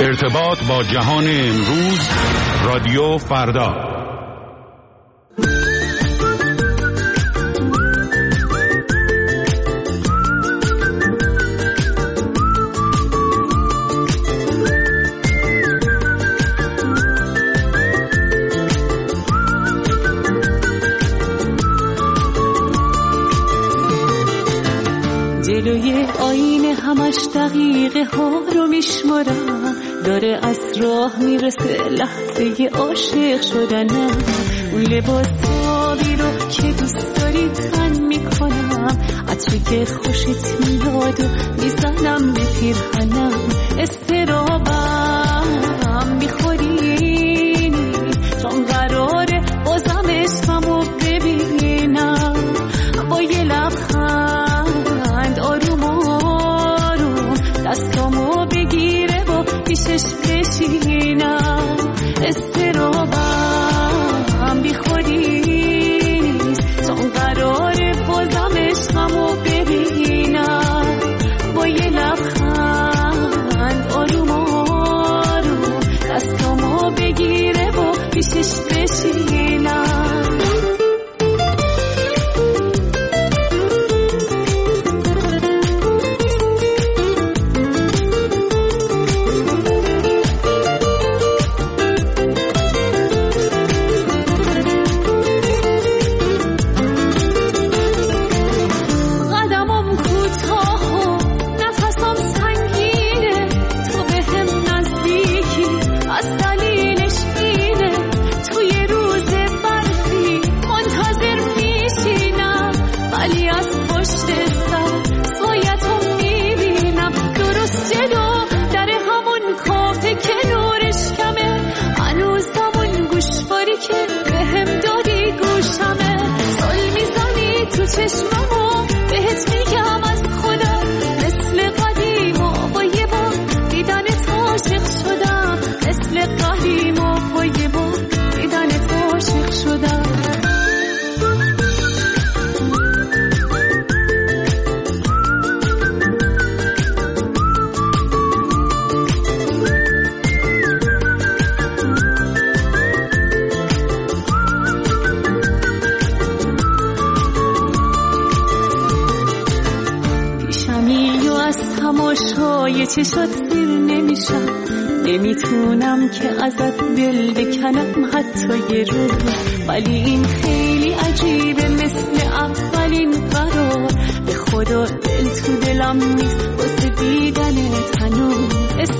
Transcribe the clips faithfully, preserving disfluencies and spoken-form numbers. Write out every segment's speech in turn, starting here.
ارتباط با جهان امروز، رادیو فردا. جلوی آینه همش دقیقه ها رو میشمارم، داره از راه میرسه لحظه عاشق شدنم. اون لباس آبی رو که دوست داری تن میکنم، عطری که خوشت میاد و میزنم به پیرهنم. استرابم میخوری چون قراره بازم عشقمو ببینم. با یه لبخند آروم آروم دستامو بگیره و پیشش بشینم. استرابم بیخودیست چون قراره بازم عشقمو ببینم. با یه لبخند آروم آروم دستامو بگیره و پیشش بشینم. چشممو بهت میگم از خودم، مثل قدیم و با یه بار دیدنت عاشق شدم. مثل قدیم و با یه بار دیدنت عاشق شدم. تماشای چشات سیر نمیشم، نمیتونم که ازت دل بکنم حتی یه روز. ولی این خیلی عجیبه مثل اولین قرار، به خدا دل تو دلم نیست واسه دیدنت هنوز.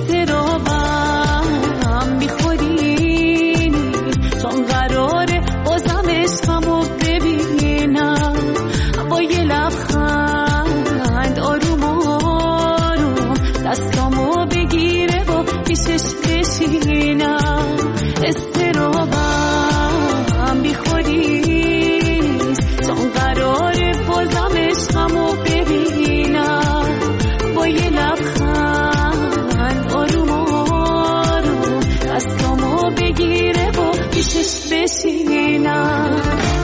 استرابم بیخودی چون قراره بازم عشقمو ببینم. با یه لبخند آروم آروم دستامو بگیره و پیشش بشینم. استرابم بیخودیست چون قراره بازم عشقمو ببینم. با یه لبخند آروم آروم دستامو بگیره و پیشش بشینم.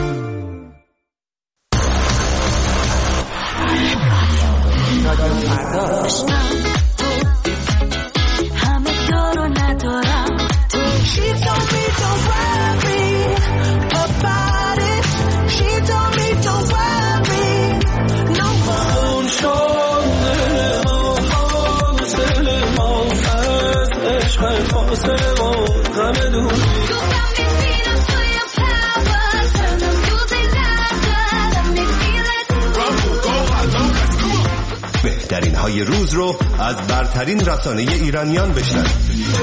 بهترین های روز رو از برترین رسانه ایرانیان بشنوید.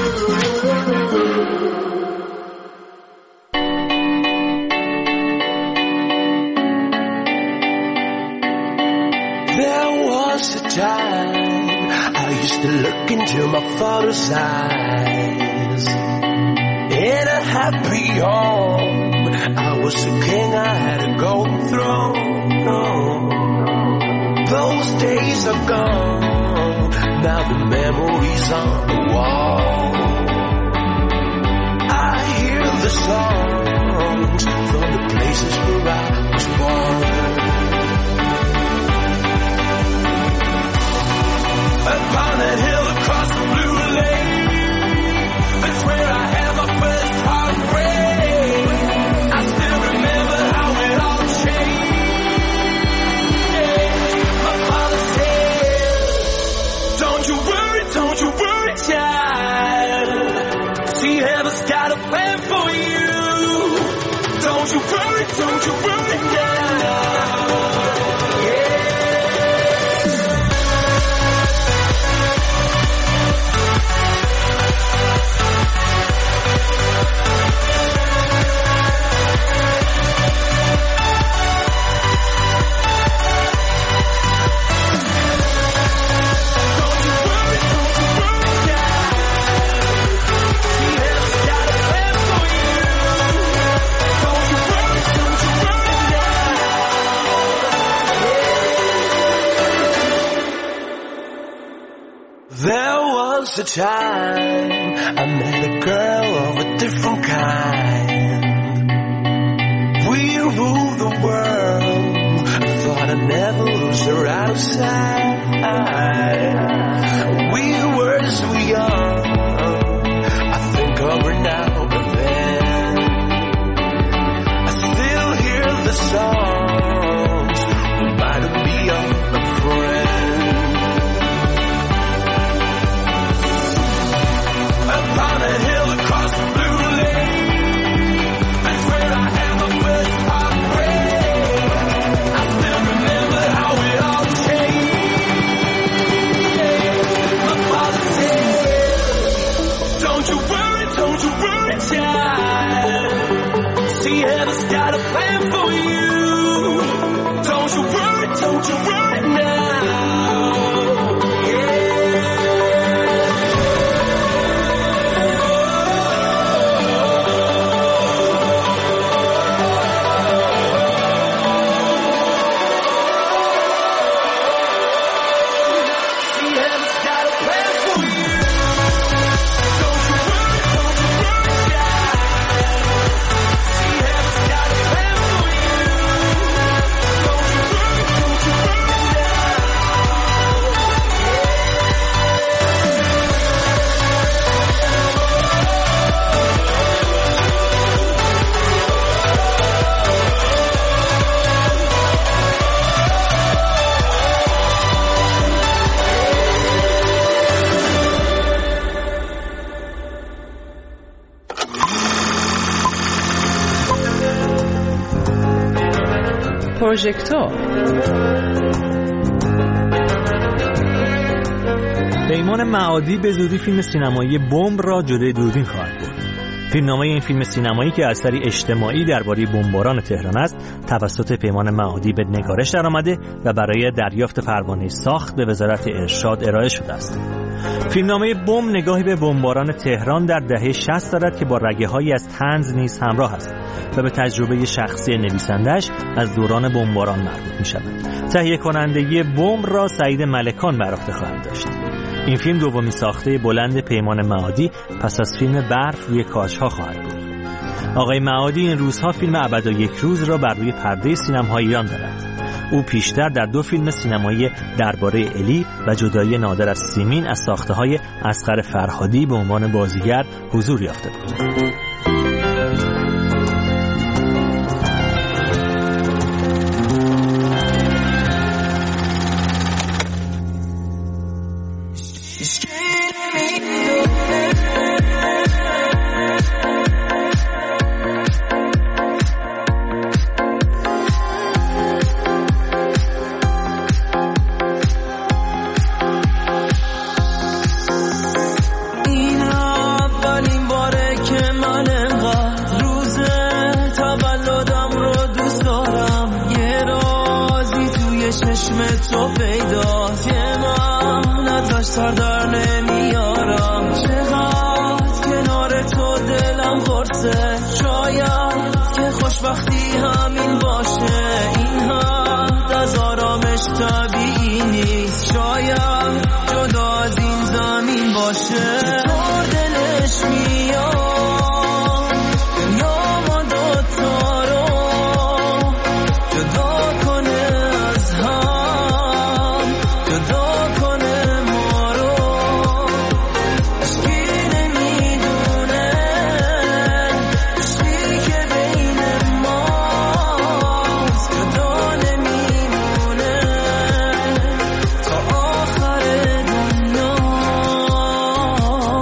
There was a time I used to look into my father's eyes. In a happy home, I was a king, I had a golden throne. No. Those days are gone, now the memories on the wall. I hear the songs from the places where I was born. Upon that hill across the blue lake, don't you worry now. Yeah. A time I met a girl of a different kind. We ruled the world. I thought I'd never lose her out of sight. We were so young. I think of her now, but then I still hear the songs. Reminding me of a friend. On a hill across the blue lake, that's where I had my first heartbreak. I still remember how it all changed. My father said, don't you worry, don't you worry, child. See, heaven's got a plan for you. Don't you worry, don't you worry now. پروژکتور. پیمان معادی به زودی فیلم سینمایی بمب را جلوی دوربین خواهد برد. فیلمنامه این فیلم سینمایی که اثری اجتماعی درباره بمباران تهران است، توسط پیمان معادی به نگارش درآمده و برای دریافت پروانه ساخت به وزارت ارشاد ارائه شده است. فیلمنامه بمب نگاهی به بمباران تهران در دهه شصت دارد که با رگه‌هایی از طنز نیز همراه است و به تجربه شخصی نویسندش از دوران بمباران مربوط می‌شود. تهیه کنندگی بمب را سعید ملکان بر عهده خواهد داشت. این فیلم دومین ساخته بلند پیمان معادی پس از فیلم برف روی کاج‌ها خواهد بود. آقای معادی این روزها فیلم ابد و یک روز را بر روی پرده سینماهای ایران دارد. او پیشتر در دو فیلم سینمایی درباره الی و جدایی نادر از سیمین از ساخته‌های اصغر فرهادی به عنوان بازیگر حضور یافته بود. تو پیدا که من ازش سر در نمیارم، چقدر کنار تو دلم قرصه، شاید که خوشبختی همین باشه، این حد از آرامش طبیعی نیست، شاید جدا از این زمین باشه. چطور دلش میاد دنیا ما دوتا رو جدا کنه از هم، جدا کنه ما رو، اشکی نمیدونه اشکی که بین ماست، جدا نمیمونه تا آخر دنیا.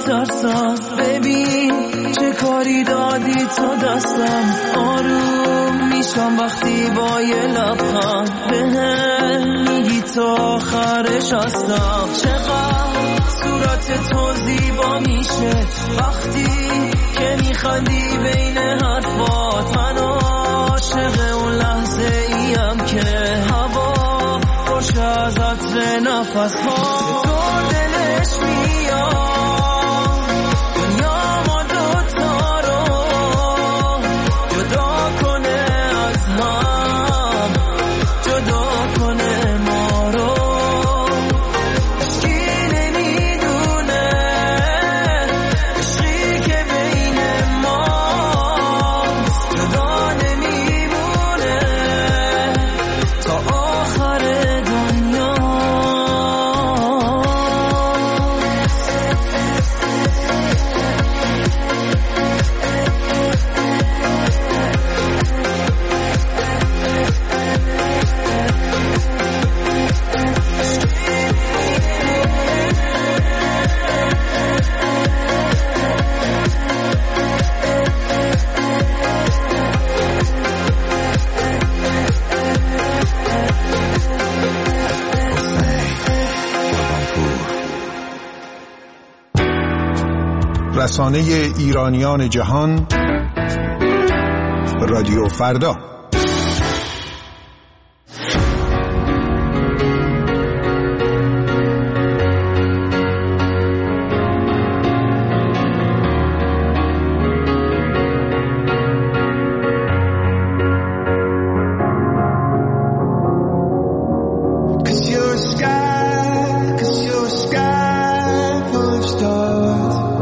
میترسم. ببین چه کاری دادی تو دستم، آروم میشم وقتی با یه لبخند بهم میگی تا آخرش هستم. چقدر صورت تو زیبا میشه وقتی که میخندی بین حرفات. من عاشق اون لحظه ایم که هوا خوش از عطر نفس ها تو دلش میاد دنیا ما دوتا رو جدا کنه از هم، جدا کنه ما رو. عشقی نمیدونه عشقی که بین ماست جدا نمیمونه تا آخر دنیا. رسانه ایرانیان جهان رادیو فردا.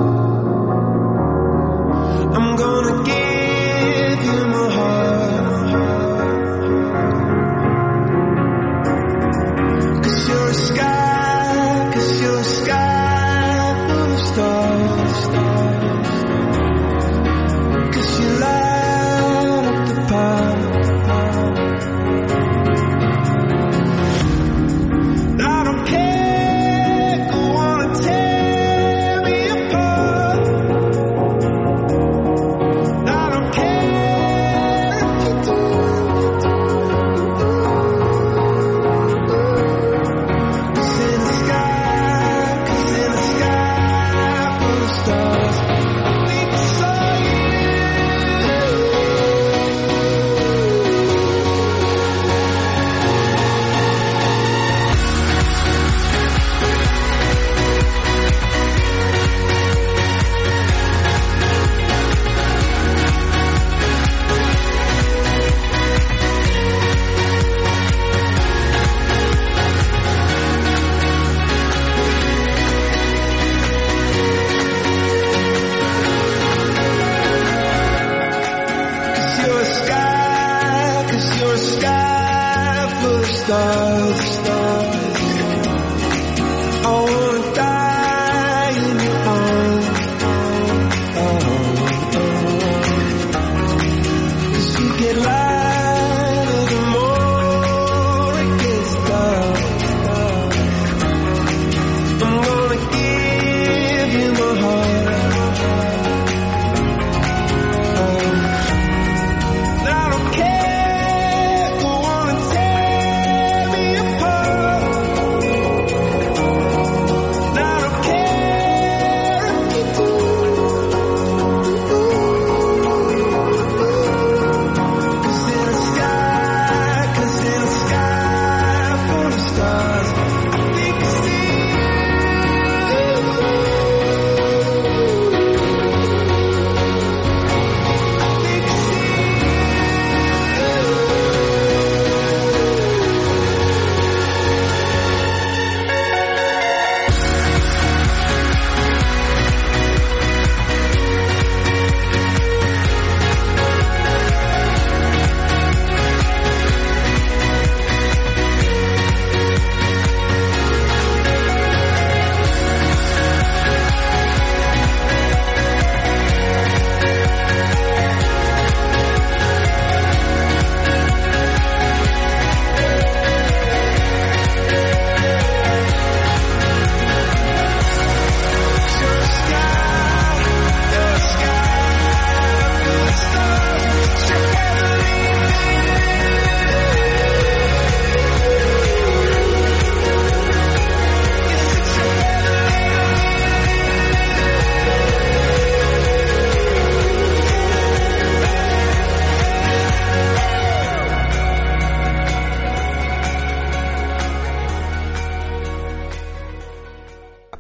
I'm gonna give you my heart.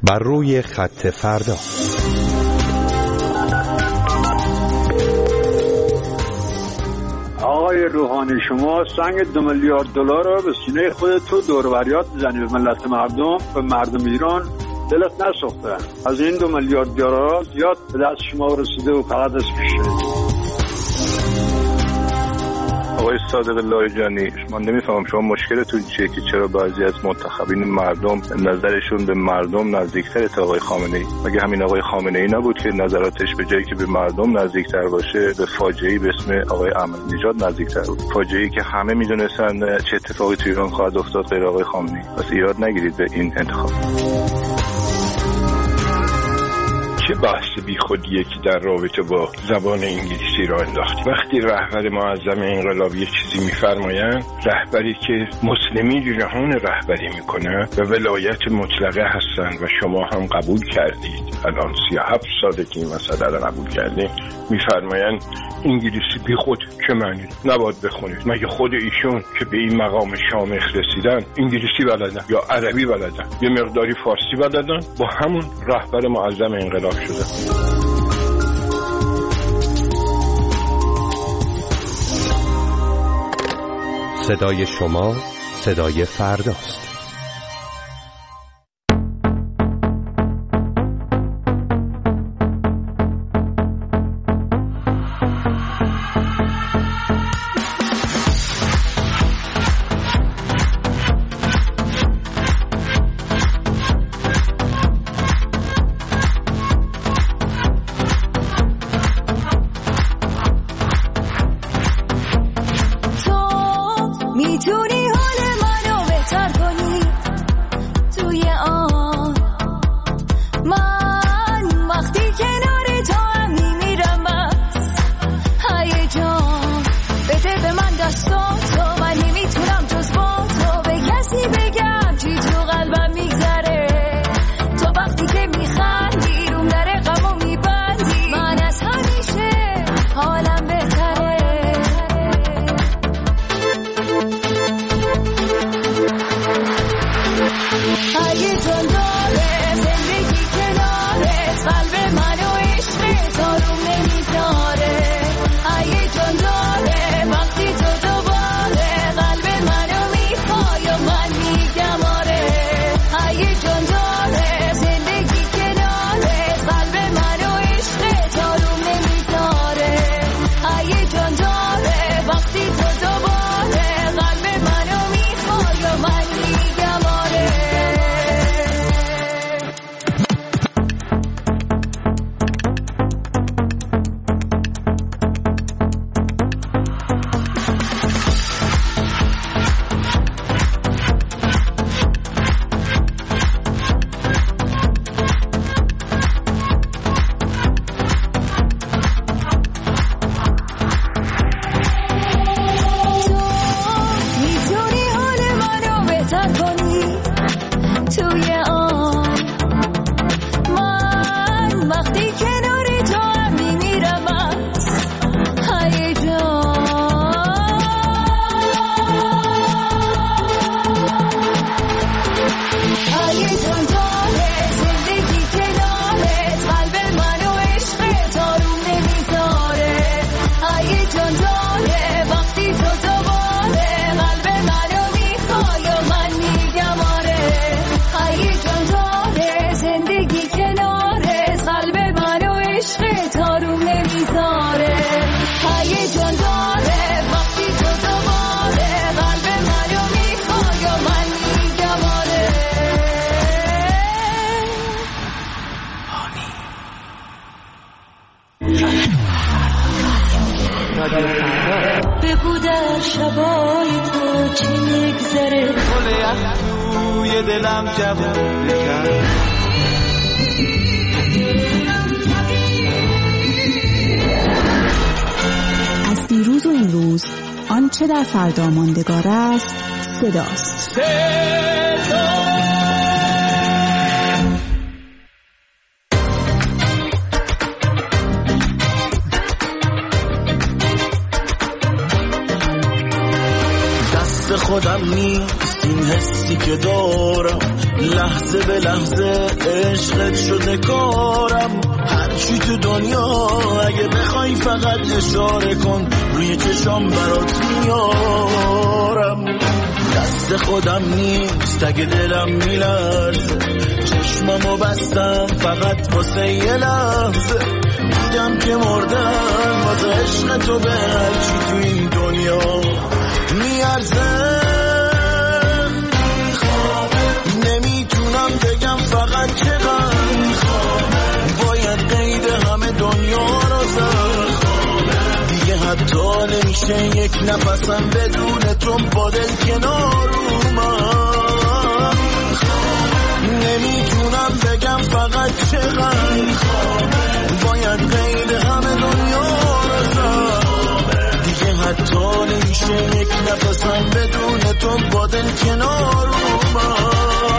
بر روی خط فردا. آقای روحانی، شما سنگ دو میلیارد دلار رو به سینه خودت تو دور و بریات میزنی به ملت مردم، به مردم ایران دلت نسوخته. از این دو میلیارد دلار زیاد به دست شما رسیده و فقط از پیش. آقای صادق لاریجانی، من نمیفهمم شما مشکلتون چیه که چرا بعضی از منتخبین مردم نظرشون به مردم نزدیکتره تا آقای خامنه‌ای؟ مگه همین آقای خامنه‌ای نبود که نظراتش به جایی که به مردم نزدیکتر باشه به فاجعه‌ای به اسم آقای احمدی‌نژاد نزدیکتر بود؟ فاجعه‌ای که همه میدونستن چه اتفاقی تو ایران خواهد افتاد غیر آقای خامنه‌ای. پس ایراد نگیرید به این انتخاب. چه بحث بی خودیه که در رابطه با زبان انگلیسی را انداخت. وقتی رهبر معظم انقلاب یک چیزی میفرمایند، رهبری که مسلمین جهان رهبری میکنه و ولایت مطلقه هستند و شما هم قبول کردید، الان سی و هفت ساله که این مسئله را قبول کردید، میفرمایند انگلیسی بی خود چه معنی؟ نباید بخونید. مگه خود ایشون که به این مقام شامخ رسیدن انگلیسی بلدن یا عربی بلدن، یه مقداری فارسی بلدن، با همون رهبر معظم انقلاب شده. صدای شما صدای فرداست. بگو در شبای تو چی میگذره، گل یخ توی دلم جوون بکن. از دیروز و امروز آنچه در فردا ماندگار است صداست. صدا خودم نیست این حس حسی که دارم لحظه به لحظه عشقت شده کارم. هرچی تو دنیا اگه بخوای فقط اشاره کن روی چشام برات میارم. دست خودم نیست اگه دلم میلرزه چشمامو بستم فقط واسه یه لحظه دیدم که مردم واسه عشق تو به هرچی تو این دنیا میارزه. نمیتونم بگم فقط چقدر باید قید همه دنیا رو زد دیگه حتی نمیشه یک نفسم بدون تو با دل کنار اومد. نمیتونم بگم فقط چقدر باید قید همه دنیا رو زد دیگه حتی نمیشه یک نفسم بدون تو با دل کنار اومد.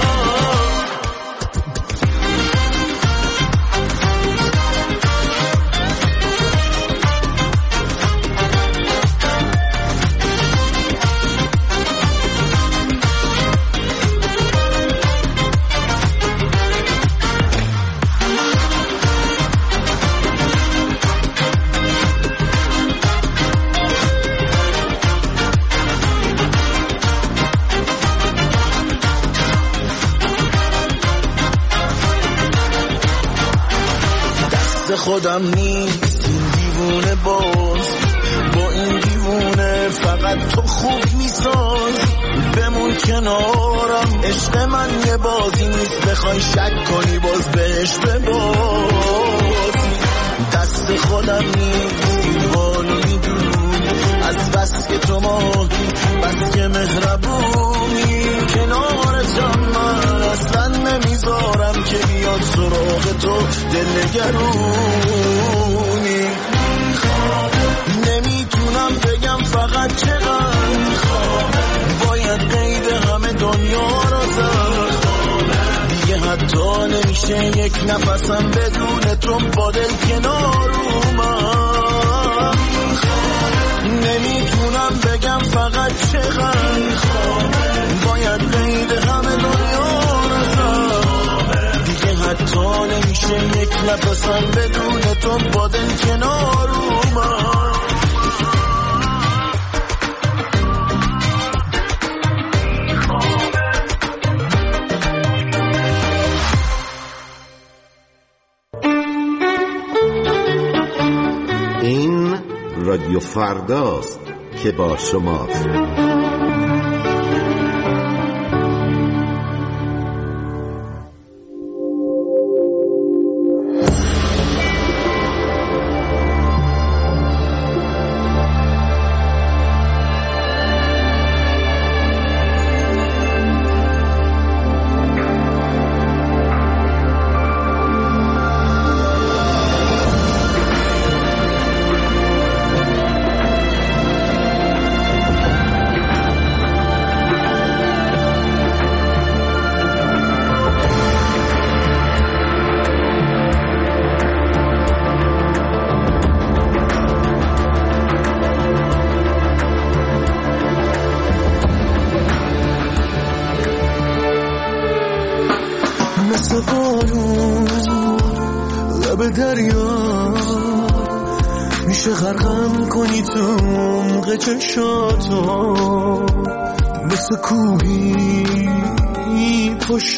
خودم نیست این دیوونه باز با این دیوونه فقط تو خوب میساز بمون کنارم. عشق من یه بازی نیست بخوای شک کنی باز بهش ببازی. دست خودم نیست این بالو میدونی از بس که تو ماهی بس که مهربونی کنارتم من اصلا نمیذارم که بیاد سراغ تو دلنگرونی. نمیتونم بگم فقط چقدر باید قید همه دنیا رو زد دیگه حتی نمیشه یک نفسم بدون تو با دل کنار اومد. نمیتونم بگم فقط چقدر باید قید همه دنیا رو زد دیگه حتی نمیشه یک نفسم بدون تو با دل کنار اومد. این رادیو فرداست که با شماست. مثل بارون لب دریا میشه غرقم کنی تو عمق چشاتو مثل کوهی پشت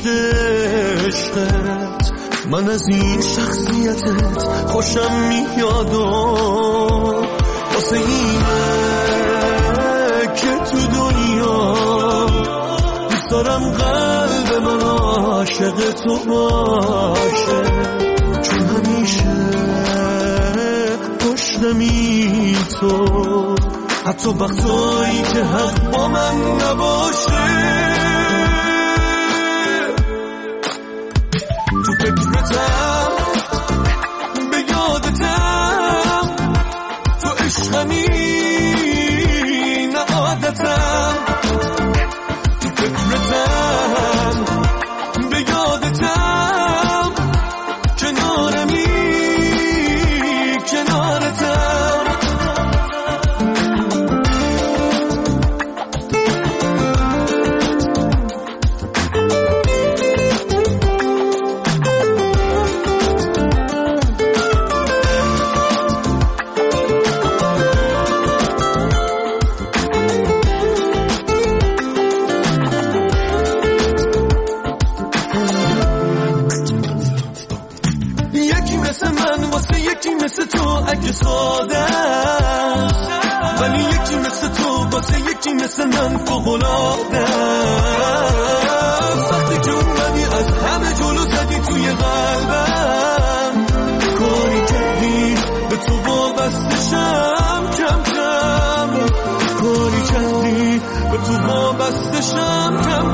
عشقت من از این شخصیتت خوشم میاد و واسه اینه که تو دنیا دوست دارم قلب من عاشق تو باشه چون همیشه پشتمی تو حتی وقتایی که حق با من نباشه تو فکرتم به یادتم تو عشقمی نه عادتم تو فکرتم به یادتم کنارمی کنارتم مثل تو اگه ساده ولی یکی مثل تو واسه یکی مثل من فوق‌العاده وقتی که اومدی از همه جلو زدی توی قلبم کاری کردی به تو وابستشم کم کم کاری کردی به تو وابستشم کم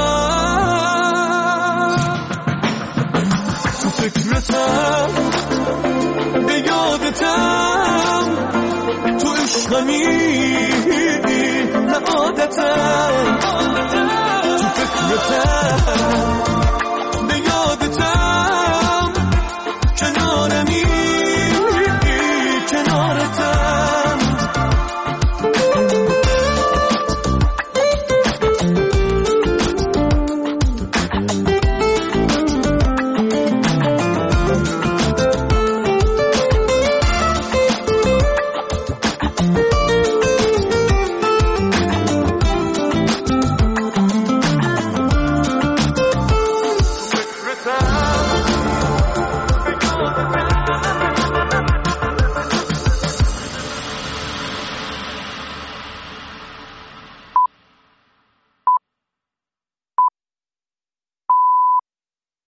کم تو فکرتم به یادتم تو عشقمی نه عادتم تو فکرتم